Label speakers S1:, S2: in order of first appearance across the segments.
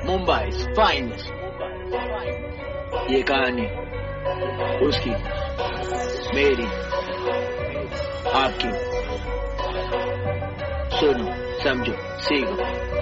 S1: Mumbai's finest. ये कहानी उसकी, मेरी, आपकी. सुनो, समझो, सीखो.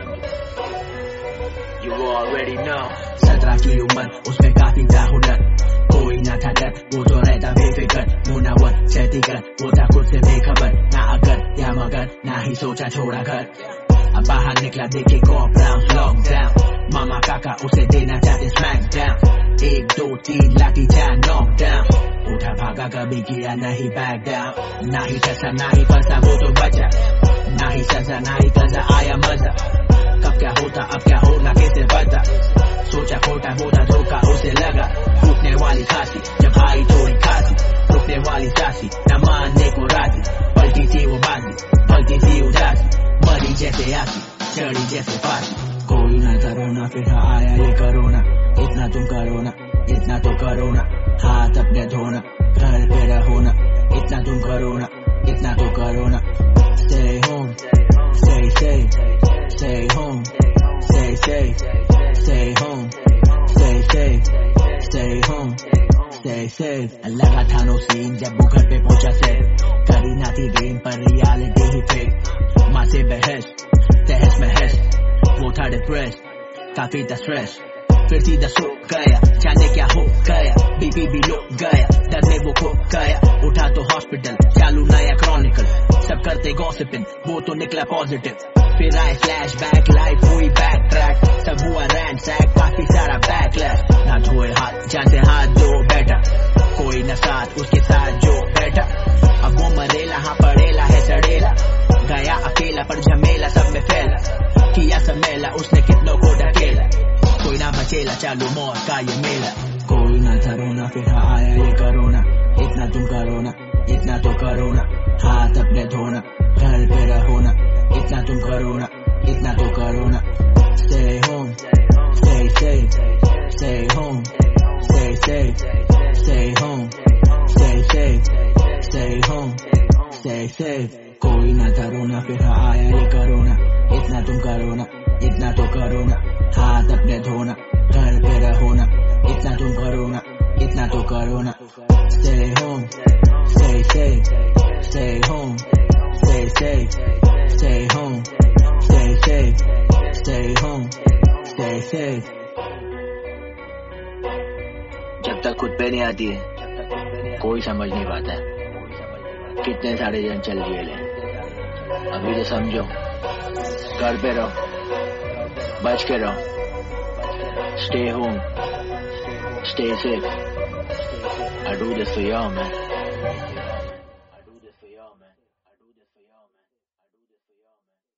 S1: You already know.
S2: 17 की उम्र, उसमें काफी था हुनर, कोई ना था डर, वो तो रहता बेफिक्र. मुनावर चहतीगर, वो था खुद से बेखबर. ना अगर या मगर, ना ही सोचा छोड़ा घर. अब बाहर निकला देखे कॉप राउंड लॉकडाउन. मामा काका उसे देना चाहते स्मैक डाउन. 1 2 3 लाठी चार नॉक डाउन. उठा भागा कभी किया नहीं बैक डाउन. ना ही फंसा ना ही फंसा वो तो बचा. ना ही सजा ना ही सजा आया मजा. कब क्या होता अब क्या होना कैसे पता. सोचा खोटा होता धोखा उसे लगा. टूटने वाली खांसी जब आई थोड़ी खांसी. रुकने वाली चासी न मानने को राजी. पलटी थी वो बाजी, पलटी थी उदासी. मरी जैसे आसी, चढ़ी जैसे फांसी. कोई ना करो ना फिर आया ये कोरोना. इतना तुम करो ना, इतना तो करो ना. हाथ अपने धोना, घर पे रहो ना. इतना तुम करो ना, इतना तो करो ना. Stay home, stay safe. Stay home, stay safe. Stay home, stay safe. Stay home, stay safe. लगा था नो सीन जब वो घर पे पहुंचा से. करी ना थी गेम पर रियलिटी ही फेक. माँ से बहस, तहस महस. वो था डिप्रेस, काफी था स्ट्रेस. फिर सीधा सो गया, जाने क्या हो गया. बीपी भी लो गया, डर में वो खो गया. उठा तो हॉस्पिटल, चालू नया क्रॉनिकल. सब करते गॉसिपिंग, वो तो निकला पॉजिटिव. फिर आए फ्लैशबैक, लाइफ हुई बैक ट्रैक. सब हुआ रैंडसैक, काफी सारा बैकलैश. ना धोए हाथ, जान से हाथ धो बैठा. कोई न साथ, उसके साथ जो बैठा. अब वो मरेला, हाँ पड़ेला है सड़ेला. गया अकेला पर झमेला सब में फैला. किया समेला उसने कितनों को ढकेला. कोई ना बचेला, चालू मौत का ये मेला. कोई ना करो ना फिर आया ये कोरोना. इतना तुम करो ना, इतना तो करो ना. हाथ अपने धोना, घर पे रहो ना. इतना तुम करो ना, इतना तो करो ना. Stay home, stay safe. Stay home, stay safe. Stay home, stay safe. Stay home, stay safe. कोई ना करो ना फिर आया ये कोरोना. इतना तुम करो ना, इतना तो करो ना. हाथ अपने धोना, घर पे रहो ना. इतना तुम करो ना, इतना तो करो ना. Stay home, stay safe. Stay home, stay safe. Stay home, stay safe. Stay home, stay safe.
S1: जब तक खुद पे नहीं आती है, कोई समझ नहीं पाता है. कितने सारे जन चल लिए ले. अभी तो समझो, घर पे रहो, बच के रहो. Stay home, stay safe. I do this for y'all, man.